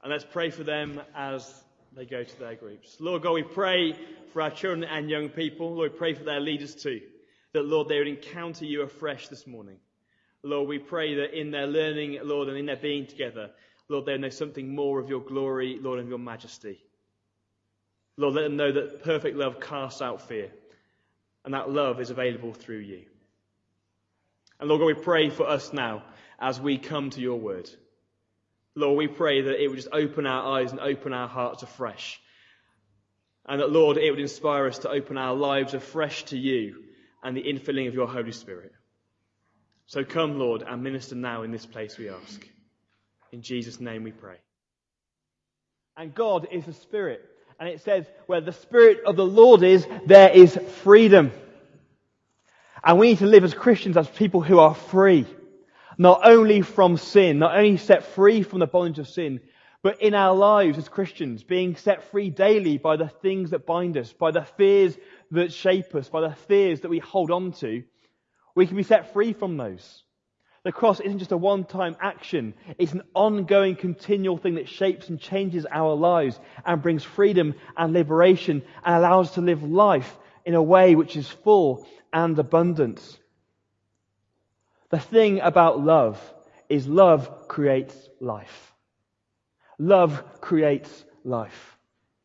And let's pray for them as they go to their groups. Lord God, we pray for our children and young people. Lord, we pray for their leaders too. That, Lord, they would encounter you afresh this morning. Lord, we pray that in their learning, Lord, and in their being together, Lord, they know something more of your glory, Lord, and your majesty. Lord, let them know that perfect love casts out fear. And that love is available through you. And Lord God, we pray for us now as we come to your word. Lord, we pray that it would just open our eyes and open our hearts afresh. And that, Lord, it would inspire us to open our lives afresh to you and the infilling of your Holy Spirit. So come, Lord, and minister now in this place, we ask. In Jesus' name we pray. And God is the Spirit. And it says, where the Spirit of the Lord is, there is freedom. And we need to live as Christians as people who are free. Not only from sin, not only set free from the bondage of sin, but in our lives as Christians, being set free daily by the things that bind us, by the fears that shape us, by the fears that we hold on to. We can be set free from those. The cross isn't just a one-time action. It's an ongoing, continual thing that shapes and changes our lives and brings freedom and liberation and allows us to live life in a way which is full and abundant. The thing about love is love creates life. Love creates life.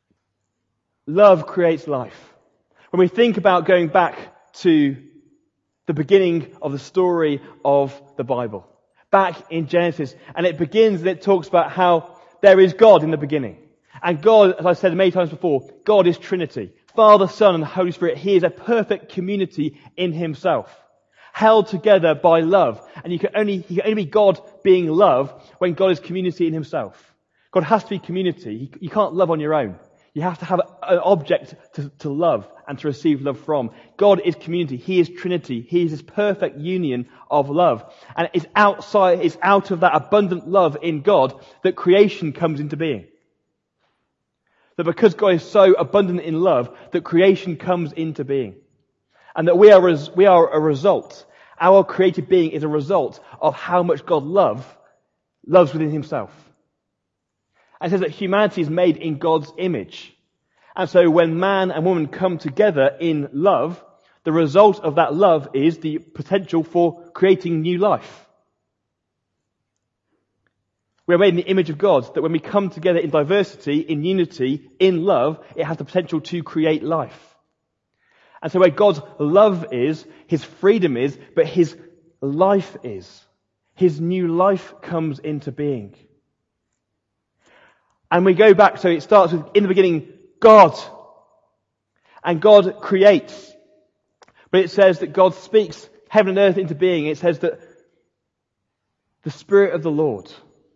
Love creates life. When we think about going back to the beginning of the story of the Bible, back in Genesis, and it begins and it talks about how there is God in the beginning. And God, as I said many times before, God is Trinity. Father, Son, and the Holy Spirit. He is a perfect community in himself, held together by love. And he can only be God being love when God is community in himself. God has to be community. You can't love on your own. You have to have an object to love and to receive love from. God is community. He is Trinity. He is this perfect union of love. And it's out of that abundant love in God that creation comes into being. That because God is so abundant in love, that creation comes into being. And that we are a result. Our created being is a result of how much God loves within himself. And it says that humanity is made in God's image. And so when man and woman come together in love, the result of that love is the potential for creating new life. We are made in the image of God, that when we come together in diversity, in unity, in love, it has the potential to create life. And so where God's love is, his freedom is, but his life is. His new life comes into being. And we go back, so it starts with, in the beginning, God. And God creates. But it says that God speaks heaven and earth into being. It says that the Spirit of the Lord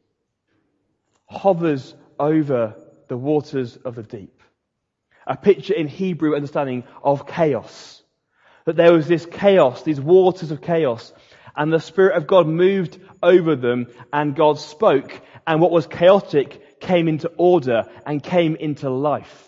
hovers over the waters of the deep. A picture in Hebrew understanding of chaos. That there was this chaos, these waters of chaos. And the Spirit of God moved over them and God spoke. And what was chaotic came into order and came into life.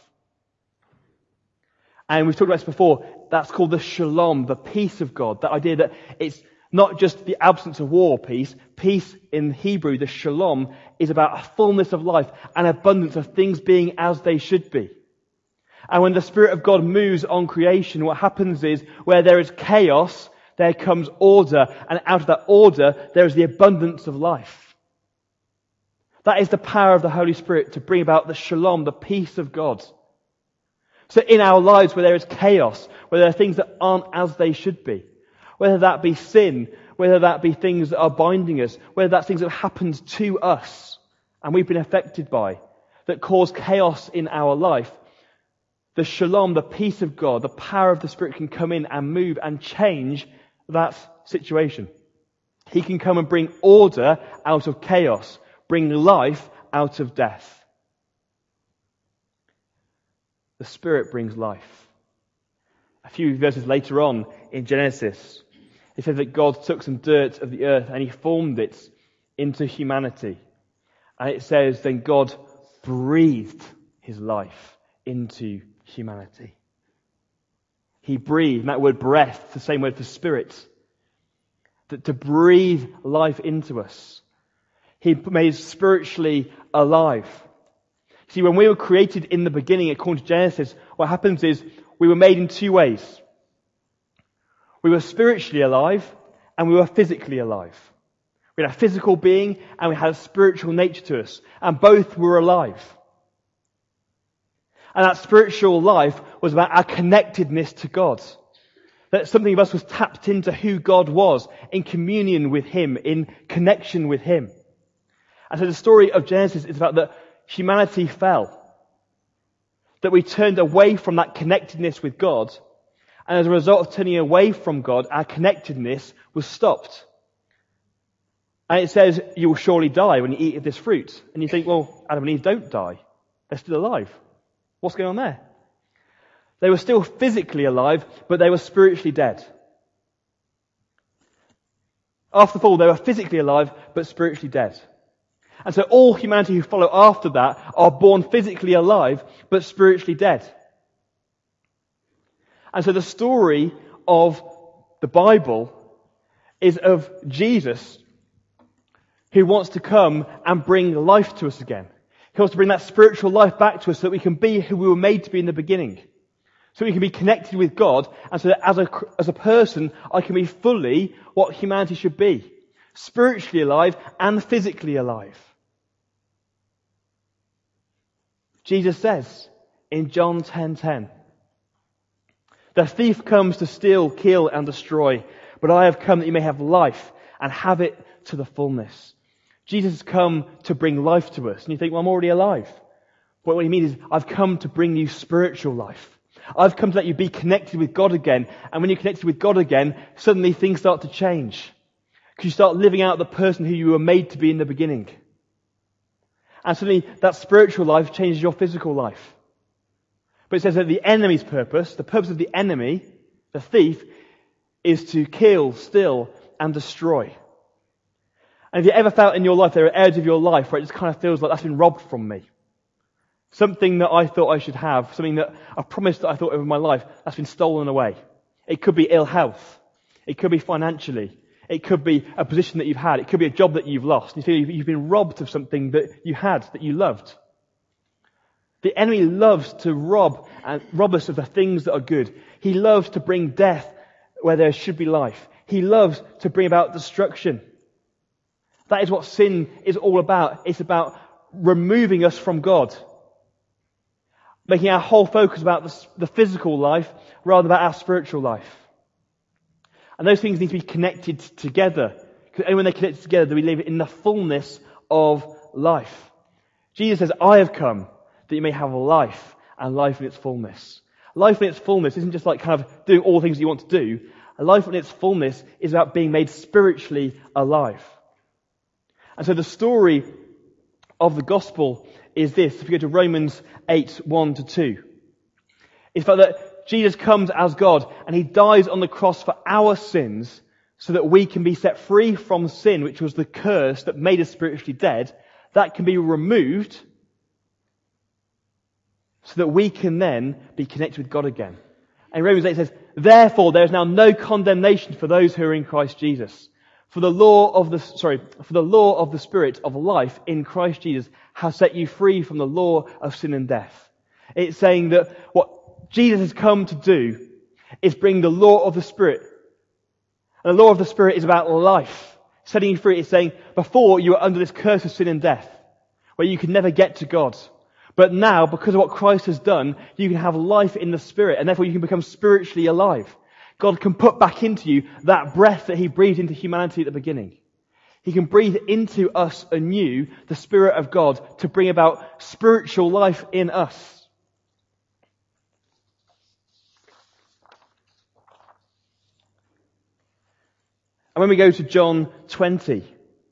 And we've talked about this before. That's called the shalom, the peace of God. That idea that it's not just the absence of war peace. Peace in Hebrew, the shalom, is about a fullness of life, an abundance of things being as they should be. And when the Spirit of God moves on creation, what happens is where there is chaos, there comes order. And out of that order, there is the abundance of life. That is the power of the Holy Spirit to bring about the shalom, the peace of God. So in our lives where there is chaos, where there are things that aren't as they should be, whether that be sin, whether that be things that are binding us, whether that's things that have happened to us and we've been affected by, that cause chaos in our life, the shalom, the peace of God, the power of the Spirit can come in and move and change that situation. He can come and bring order out of chaos, bring life out of death. The Spirit brings life. A few verses later on in Genesis, it says that God took some dirt of the earth and he formed it into humanity. And it says then God breathed his life into humanity. He breathed, and that word breath, the same word for spirit, that to breathe life into us. He made us spiritually alive. See, when we were created in the beginning, according to Genesis, what happens is we were made in two ways. We were spiritually alive and we were physically alive. We had a physical being and we had a spiritual nature to us. And both were alive. And that spiritual life was about our connectedness to God. That something of us was tapped into who God was, in communion with Him, in connection with Him. And so the story of Genesis is about that humanity fell. That we turned away from that connectedness with God. And as a result of turning away from God, our connectedness was stopped. And it says, you will surely die when you eat of this fruit. And you think, well, Adam and Eve don't die. They're still alive. What's going on there? They were still physically alive, but they were spiritually dead. After the fall, they were physically alive, but spiritually dead. And so all humanity who follow after that are born physically alive, but spiritually dead. And so the story of the Bible is of Jesus who wants to come and bring life to us again. He wants to bring that spiritual life back to us so that we can be who we were made to be in the beginning. So we can be connected with God, and so that as a person, I can be fully what humanity should be. Spiritually alive and physically alive. Jesus says in John 10:10, the thief comes to steal, kill, and destroy, but I have come that you may have life and have it to the fullness. Jesus has come to bring life to us. And you think, well, I'm already alive. But what he means is, I've come to bring you spiritual life. I've come to let you be connected with God again. And when you're connected with God again, suddenly things start to change. Because you start living out the person who you were made to be in the beginning. And suddenly that spiritual life changes your physical life. But it says that the enemy's purpose, the purpose of the enemy, the thief, is to kill, steal, and destroy. And have you ever felt in your life there are areas of your life where it just kind of feels like that's been robbed from me? Something that I thought I should have, something that I promised that I thought over my life, that's been stolen away. It could be ill health. It could be financially. It could be a position that you've had. It could be a job that you've lost. You feel you've been robbed of something that you had, that you loved. The enemy loves to rob us of the things that are good. He loves to bring death where there should be life. He loves to bring about destruction. That is what sin is all about. It's about removing us from God. Making our whole focus about the physical life rather than about our spiritual life. And those things need to be connected together. Because only when they're connected together do we live in the fullness of life. Jesus says, I have come that you may have life and life in its fullness. Life in its fullness isn't just like kind of doing all the things you want to do. A life in its fullness is about being made spiritually alive. And so the story of the gospel is this. If you go to Romans 8:1-2. It's about that Jesus comes as God and He dies on the cross for our sins so that we can be set free from sin, which was the curse that made us spiritually dead. That can be removed so that we can then be connected with God again. And Romans 8 says, therefore there is now no condemnation for those who are in Christ Jesus. For the law of the Spirit of life in Christ Jesus has set you free from the law of sin and death. It's saying that what Jesus has come to do is bring the law of the Spirit. And the law of the Spirit is about life. Setting you free. It's saying, before you were under this curse of sin and death, where you could never get to God. But now, because of what Christ has done, you can have life in the Spirit, and therefore you can become spiritually alive. God can put back into you that breath that He breathed into humanity at the beginning. He can breathe into us anew the Spirit of God to bring about spiritual life in us. And when we go to John 20,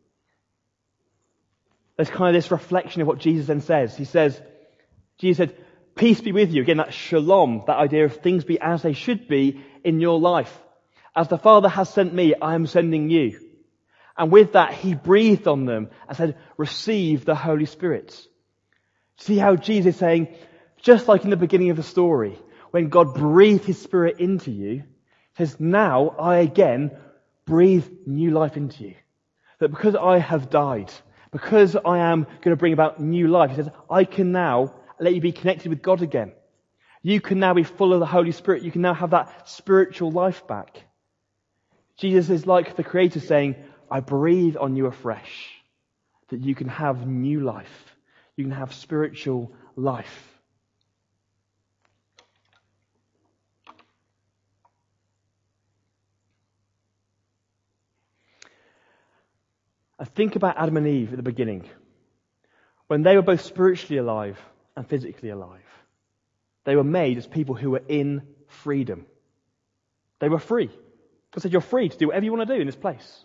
there's kind of this reflection of what Jesus then says. Jesus said, peace be with you. Again, that shalom, that idea of things be as they should be in your life. As the Father has sent me, I am sending you. And with that, He breathed on them and said, receive the Holy Spirit. See how Jesus is saying, just like in the beginning of the story, when God breathed His Spirit into you, He says, now I again breathe new life into you. That because I have died, Because I am going to bring about new life, he says, I can now let you be connected with God again. You can now be full of the Holy Spirit. You can now have that spiritual life back. Jesus is like the Creator saying, I breathe on you afresh, that you can have new life. You can have spiritual life. I think about Adam and Eve at the beginning, when they were both spiritually alive and physically alive. They were made as people who were in freedom. They were free. God said, you're free to do whatever you want to do in this place.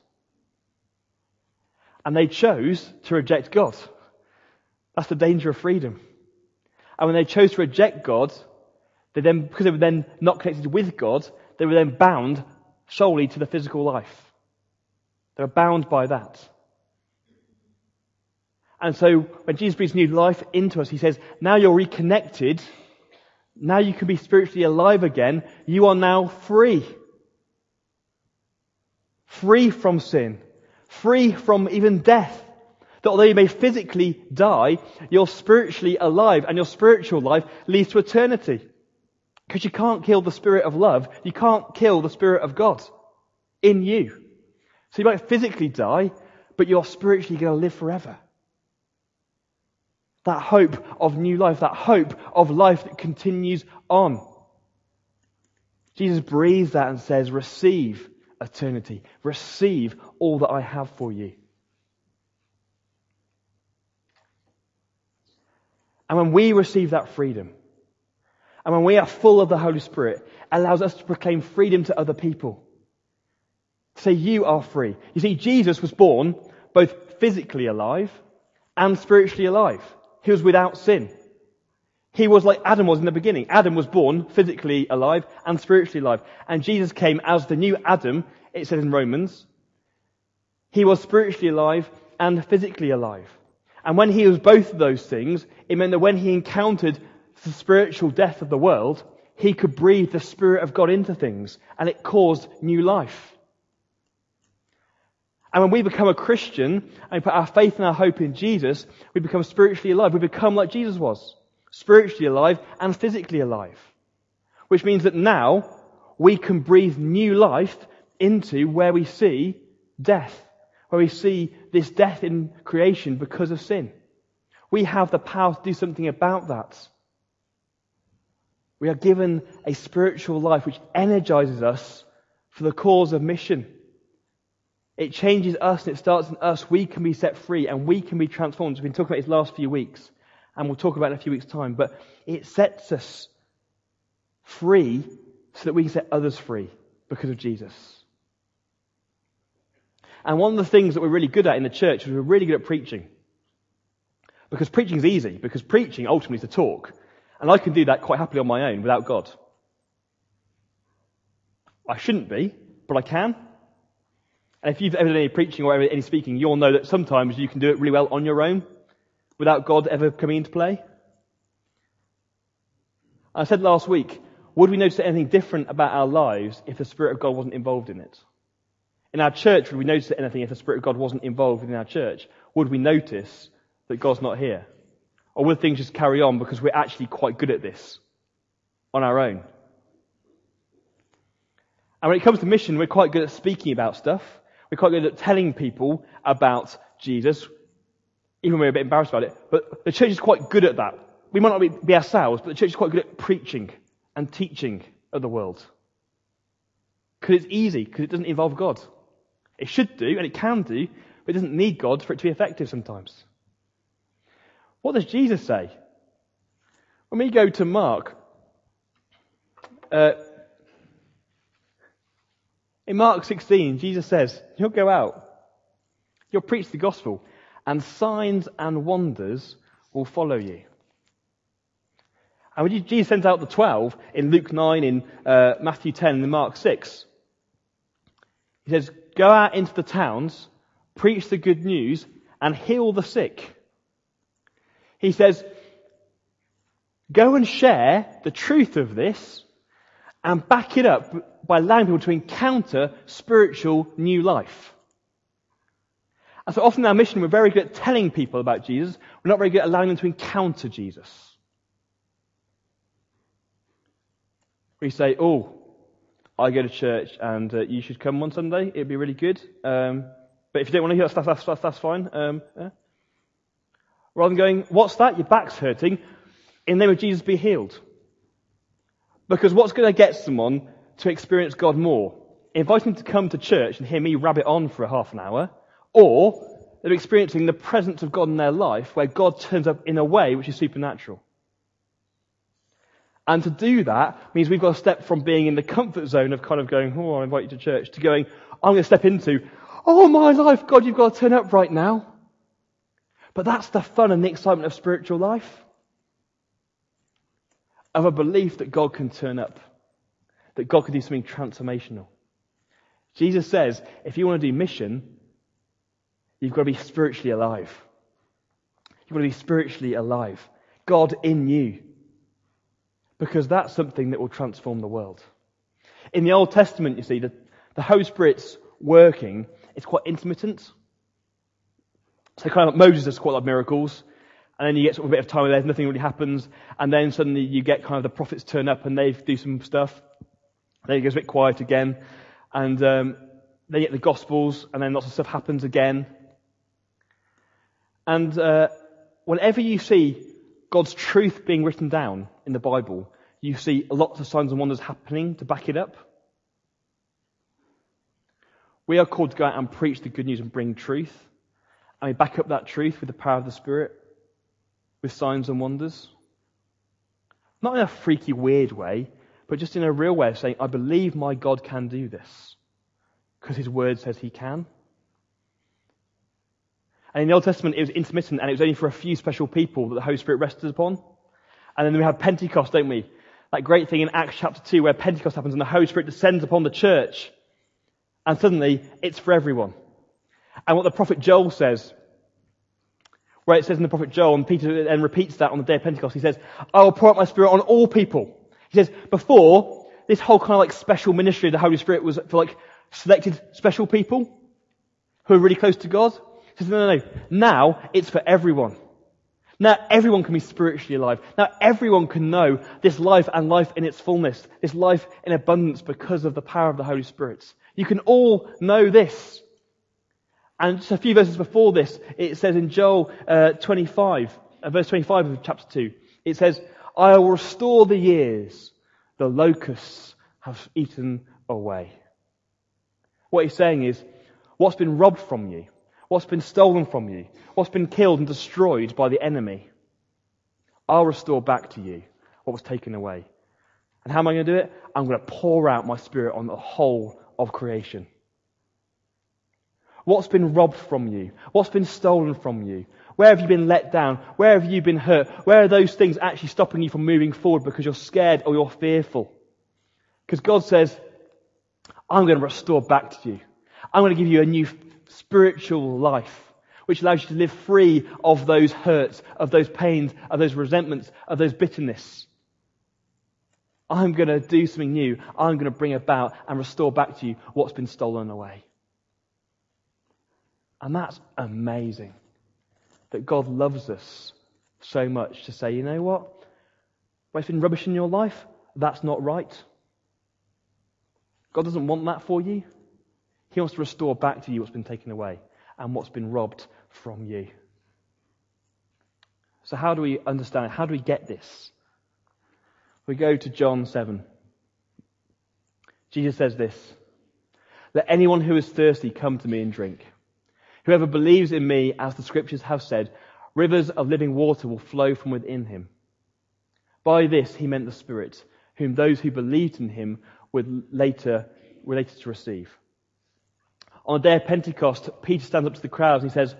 And they chose to reject God. That's the danger of freedom. And when they chose to reject God, because they were then not connected with God, they were then bound solely to the physical life. They were bound by that. And so when Jesus breathes new life into us, he says, now you're reconnected. Now you can be spiritually alive again. You are now free. Free from sin. Free from even death. That although you may physically die, you're spiritually alive, and your spiritual life leads to eternity. Because you can't kill the Spirit of love. You can't kill the Spirit of God in you. So you might physically die, but you're spiritually going to live forever. That hope of new life, that hope of life that continues on. Jesus breathes that and says, receive eternity. Receive all that I have for you. And when we receive that freedom, and when we are full of the Holy Spirit, it allows us to proclaim freedom to other people. To say, you are free. You see, Jesus was born both physically alive and spiritually alive. He was without sin. He was like Adam was in the beginning. Adam was born physically alive and spiritually alive. And Jesus came as the new Adam, it says in Romans. He was spiritually alive and physically alive. And when he was both of those things, it meant that when he encountered the spiritual death of the world, he could breathe the Spirit of God into things, and it caused new life. And when we become a Christian, and we put our faith and our hope in Jesus, we become spiritually alive. We become like Jesus was. Spiritually alive and physically alive. Which means that now we can breathe new life into where we see death. Where we see this death in creation because of sin. We have the power to do something about that. We are given a spiritual life which energizes us for the cause of mission. It changes us and it starts in us. We can be set free and we can be transformed. We've been talking about this last few weeks and we'll talk about it in a few weeks' time. But it sets us free so that we can set others free because of Jesus. And one of the things that we're really good at in the church is we're really good at preaching. Because preaching is easy. Because preaching ultimately is to talk. And I can do that quite happily on my own without God. I shouldn't be, but I can. And if you've ever done any preaching or any speaking, you'll know that sometimes you can do it really well on your own without God ever coming into play. I said last week, would we notice anything different about our lives if the Spirit of God wasn't involved in it? In our church, would we notice anything if the Spirit of God wasn't involved in our church? Would we notice that God's not here? Or would things just carry on because we're actually quite good at this on our own? And when it comes to mission, we're quite good at speaking about stuff. We're quite good at telling people about Jesus, even when we're a bit embarrassed about it. But the church is quite good at that. We might not be ourselves, but the church is quite good at preaching and teaching of the world. Because it's easy, because it doesn't involve God. It should do, and it can do, but it doesn't need God for it to be effective sometimes. What does Jesus say? When we go to Mark, in Mark 16, Jesus says, you'll go out, you'll preach the gospel, and signs and wonders will follow you. And when Jesus sends out the 12 in Luke 9, in Matthew 10, and in Mark 6, he says, go out into the towns, preach the good news, and heal the sick. He says, go and share the truth of this and back it up by allowing people to encounter spiritual new life. And so often in our mission, we're very good at telling people about Jesus. We're not very good at allowing them to encounter Jesus. We say, oh, I go to church and you should come one Sunday. It'd be really good. But if you don't want to hear that, that's fine. Yeah. Rather than going, what's that? Your back's hurting. In the name of Jesus, be healed. Because what's going to get someone to experience God more? Inviting them to come to church and hear me rabbit on for a half an hour, or they're experiencing the presence of God in their life where God turns up in a way which is supernatural. And to do that means we've got to step from being in the comfort zone of kind of going, oh, I'll invite you to church, to going, I'm going to step into, oh my life, God, you've got to turn up right now. But that's the fun and the excitement of spiritual life. Of a belief that God can turn up. That God can do something transformational. Jesus says, if you want to do mission, you've got to be spiritually alive. You've got to be spiritually alive. God in you. Because that's something that will transform the world. In the Old Testament, you see, the Holy Spirit's working, it's quite intermittent. So kind of like Moses does quite a lot of miracles. And then you get sort of a bit of time where there's nothing really happens. And then suddenly you get kind of the prophets turn up and they do some stuff. Then it goes a bit quiet again. And then you get the Gospels, and then lots of stuff happens again. And whenever you see God's truth being written down in the Bible, you see lots of signs and wonders happening to back it up. We are called to go out and preach the good news and bring truth. And we back up that truth with the power of the Spirit, with signs and wonders. Not in a freaky, weird way, but just in a real way of saying, I believe my God can do this. Because His Word says He can. And in the Old Testament, it was intermittent, and it was only for a few special people that the Holy Spirit rested upon. And then we have Pentecost, don't we? That great thing in Acts chapter 2 where Pentecost happens and the Holy Spirit descends upon the church. And suddenly, it's for everyone. And what the prophet Joel says, where it says in the prophet Joel, and Peter then repeats that on the day of Pentecost, he says, I will pour out my Spirit on all people. He says, before, this whole kind of like special ministry of the Holy Spirit was for like selected special people who are really close to God. He says, no. Now, it's for everyone. Now, everyone can be spiritually alive. Now, everyone can know this life and life in its fullness, this life in abundance because of the power of the Holy Spirit. You can all know this. And just a few verses before this, it says in Joel 25, verse 25 of chapter 2, it says, I will restore the years the locusts have eaten away. What he's saying is, what's been robbed from you, what's been stolen from you, what's been killed and destroyed by the enemy, I'll restore back to you what was taken away. And how am I going to do it? I'm going to pour out my Spirit on the whole of creation. What's been robbed from you? What's been stolen from you? Where have you been let down? Where have you been hurt? Where are those things actually stopping you from moving forward because you're scared or you're fearful? Because God says, I'm going to restore back to you. I'm going to give you a new spiritual life, which allows you to live free of those hurts, of those pains, of those resentments, of those bitterness. I'm going to do something new. I'm going to bring about and restore back to you what's been stolen away. And that's amazing. That God loves us so much to say, you know what? When it's been rubbish in your life, that's not right. God doesn't want that for you. He wants to restore back to you what's been taken away and what's been robbed from you. So how do we understand it? How do we get this? We go to John 7. Jesus says this, let anyone who is thirsty come to me and drink. Whoever believes in me, as the scriptures have said, rivers of living water will flow from within him. By this he meant the Spirit, whom those who believed in him would later to receive. On the day of Pentecost, Peter stands up to the crowds and he says,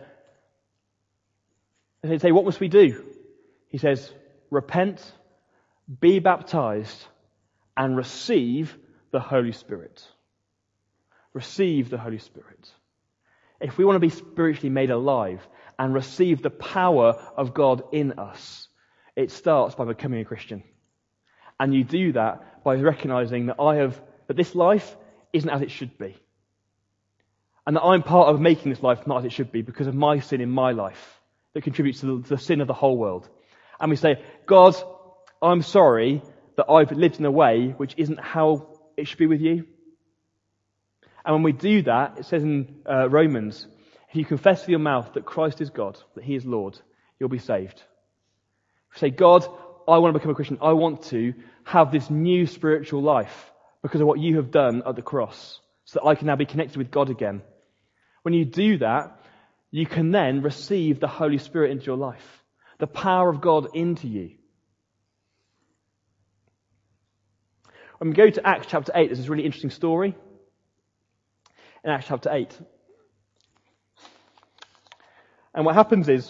they say, what must we do? He says, repent, be baptized, and receive the Holy Spirit. Receive the Holy Spirit. If we want to be spiritually made alive and receive the power of God in us, it starts by becoming a Christian. And you do that by recognizing that this life isn't as it should be. And that I'm part of making this life not as it should be because of my sin in my life that contributes to the sin of the whole world. And we say, God, I'm sorry that I've lived in a way which isn't how it should be with you. And when we do that, it says in Romans, if you confess with your mouth that Christ is God, that he is Lord, you'll be saved. If you say, God, I want to become a Christian. I want to have this new spiritual life because of what you have done at the cross so that I can now be connected with God again. When you do that, you can then receive the Holy Spirit into your life, the power of God into you. When we go to Acts chapter 8, there's this really interesting story. In Acts chapter 8. And what happens is,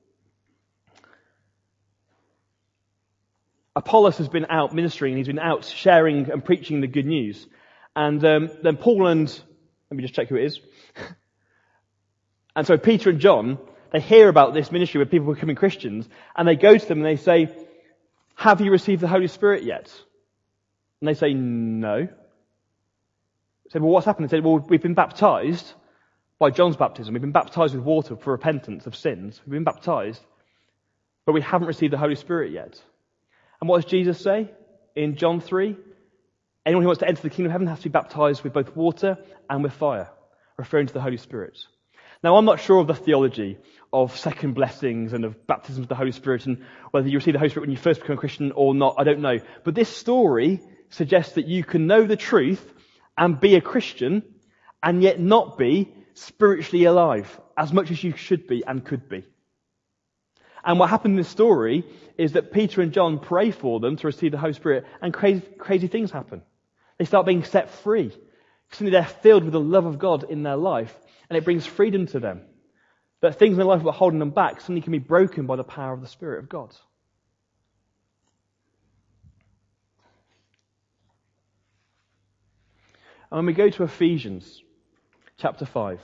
Apollos has been out ministering, and he's been out sharing and preaching the good news. And then Paul and, let me just check who it is. And so Peter and John, they hear about this ministry where people are becoming Christians, and they go to them and they say, have you received the Holy Spirit yet? And they say, no. They say, well, what's happened? They say, well, we've been baptized by John's baptism. We've been baptized with water for repentance of sins. We've been baptized, but we haven't received the Holy Spirit yet. And what does Jesus say in John 3? Anyone who wants to enter the kingdom of heaven has to be baptized with both water and with fire, referring to the Holy Spirit. Now, I'm not sure of the theology of second blessings and of baptism with the Holy Spirit and whether you receive the Holy Spirit when you first become a Christian or not, I don't know. But this story suggests that you can know the truth and be a Christian and yet not be spiritually alive as much as you should be and could be. And what happened in this story is that Peter and John pray for them to receive the Holy Spirit, and crazy things happen. They start being set free. Suddenly they're filled with the love of God in their life, and it brings freedom to them. That things in their life that were holding them back suddenly can be broken by the power of the Spirit of God. And when we go to Ephesians chapter 5,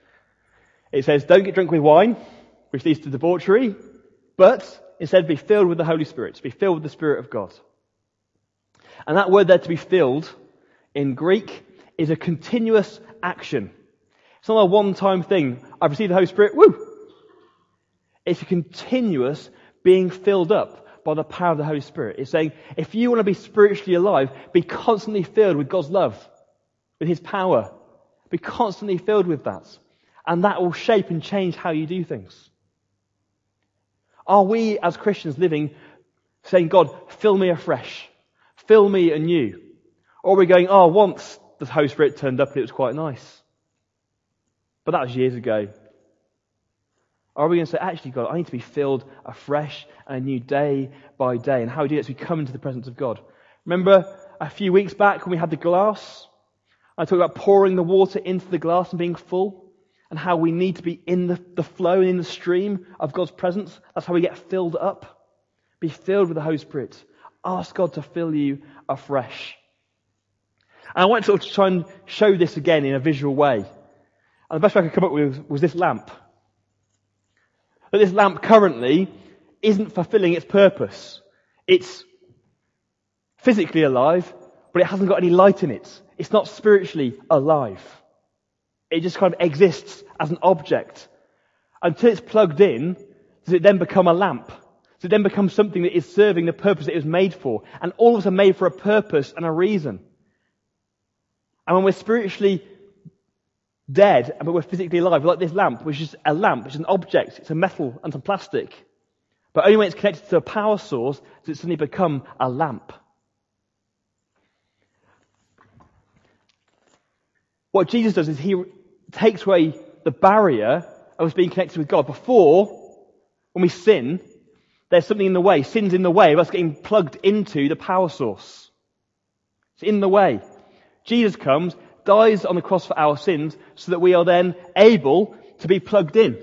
it says, don't get drunk with wine, which leads to debauchery, but instead be filled with the Holy Spirit, be filled with the Spirit of God. And that word there, to be filled, in Greek, is a continuous action. It's not a one-time thing. I've received the Holy Spirit, woo! It's a continuous being filled up by the power of the Holy Spirit. It's saying, if you want to be spiritually alive, be constantly filled with God's love, with His power. Be constantly filled with that. And that will shape and change how you do things. Are we as Christians living saying, God, fill me afresh, fill me anew? Or are we going, oh, once the Holy Spirit turned up and it was quite nice, but that was years ago? Or are we going to say, actually, God, I need to be filled afresh and anew day by day? And how we do it is we come into the presence of God. Remember a few weeks back when we had the glass? I talked about pouring the water into the glass and being full. And how we need to be in the flow and in the stream of God's presence. That's how we get filled up. Be filled with the Holy Spirit. Ask God to fill you afresh. And I want to sort of try and show this again in a visual way. And the best way I could come up with was this lamp. But this lamp currently isn't fulfilling its purpose. It's physically alive, but it hasn't got any light in it. It's not spiritually alive. It just kind of exists as an object. Until it's plugged in, does it then become a lamp? Does it then become something that is serving the purpose it was made for? And all of us are made for a purpose and a reason. And when we're spiritually dead, but we're physically alive, like this lamp, which is a lamp, which is an object, it's a metal and some plastic. But only when it's connected to a power source does it suddenly become a lamp. What Jesus does is He takes away the barrier of us being connected with God. Before, when we sin, there's something in the way. Sin's in the way of us getting plugged into the power source. It's in the way. Jesus comes, dies on the cross for our sins, so that we are then able to be plugged in.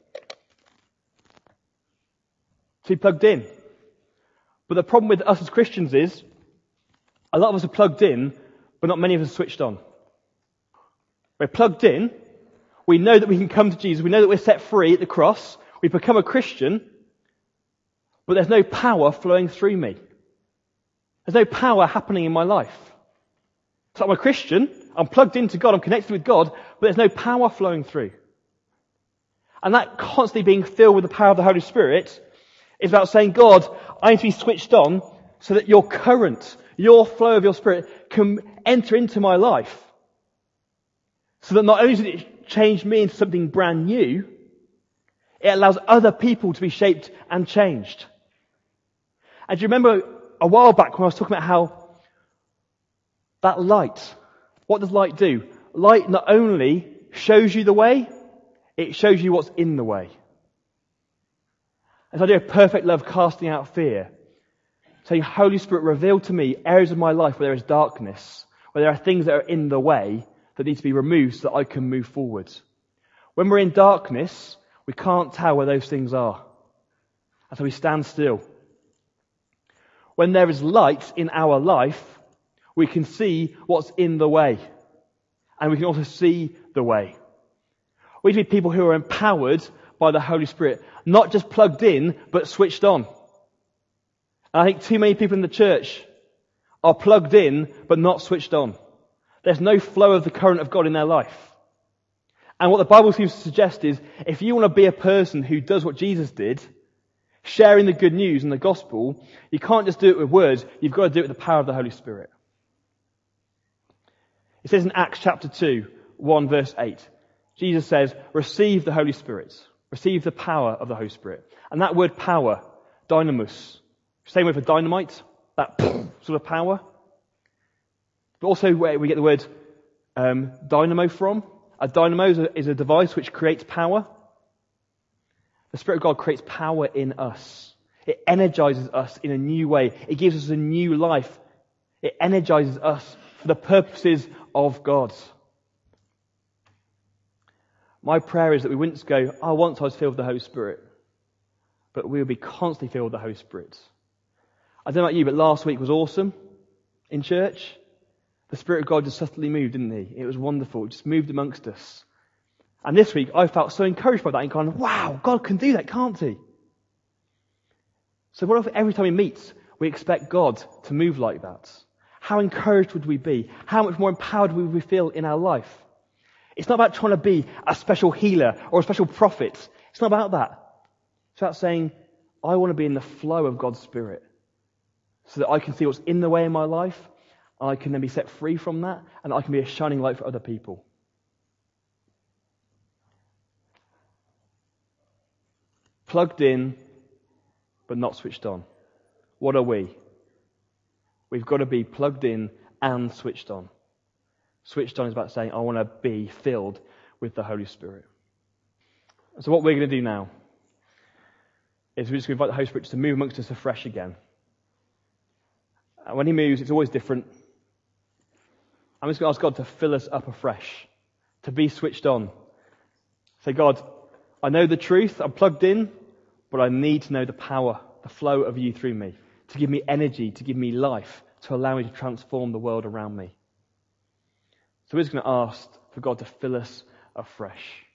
To be plugged in. But the problem with us as Christians is, a lot of us are plugged in, but not many of us are switched on. We're plugged in. We know that we can come to Jesus. We know that we're set free at the cross. We become a Christian. But there's no power flowing through me. There's no power happening in my life. So I'm a Christian. I'm plugged into God, I'm connected with God, but there's no power flowing through. And that constantly being filled with the power of the Holy Spirit is about saying, God, I need to be switched on so that your current, your flow of your Spirit can enter into my life. So that not only does it change me into something brand new, it allows other people to be shaped and changed. And do you remember a while back when I was talking about how that light, what does light do? Light not only shows you the way, it shows you what's in the way. This idea of perfect love casting out fear. Saying, Holy Spirit, reveal to me areas of my life where there is darkness, where there are things that are in the way that need to be removed so that I can move forward. When we're in darkness, we can't tell where those things are. And so we stand still. When there is light in our life, we can see what's in the way. And we can also see the way. We need to be people who are empowered by the Holy Spirit. Not just plugged in, but switched on. And I think too many people in the church are plugged in, but not switched on. There's no flow of the current of God in their life. And what the Bible seems to suggest is, if you want to be a person who does what Jesus did, sharing the good news and the gospel, you can't just do it with words, you've got to do it with the power of the Holy Spirit. It says in Acts chapter 2, 1 verse 8, Jesus says, receive the Holy Spirit. Receive the power of the Holy Spirit. And that word power, dynamis, same word for dynamite, that sort of power. But also where we get the word dynamo from. A dynamo is a device which creates power. The Spirit of God creates power in us. It energizes us in a new way. It gives us a new life. It energizes us for the purposes of God. My prayer is that we wouldn't just go, once I was filled with the Holy Spirit. But we will be constantly filled with the Holy Spirit. I don't know about you, but last week was awesome in church. The Spirit of God just subtly moved, didn't he? It was wonderful. It just moved amongst us. And this week, I felt so encouraged by that and kind wow, God can do that, can't he? So what if every time we meet, we expect God to move like that? How encouraged would we be? How much more empowered would we feel in our life? It's not about trying to be a special healer or a special prophet. It's not about that. It's about saying, I want to be in the flow of God's Spirit so that I can see what's in the way in my life, and I can then be set free from that, and I can be a shining light for other people. Plugged in, but not switched on. What are we? We've got to be plugged in and switched on. Switched on is about saying, I want to be filled with the Holy Spirit. So what we're going to do now is we're just going to invite the Holy Spirit to move amongst us afresh again. And when he moves, it's always different. I'm just going to ask God to fill us up afresh, to be switched on. Say, God, I know the truth, I'm plugged in, but I need to know the power, the flow of you through me, to give me energy, to give me life, to allow me to transform the world around me. So we're just going to ask for God to fill us afresh.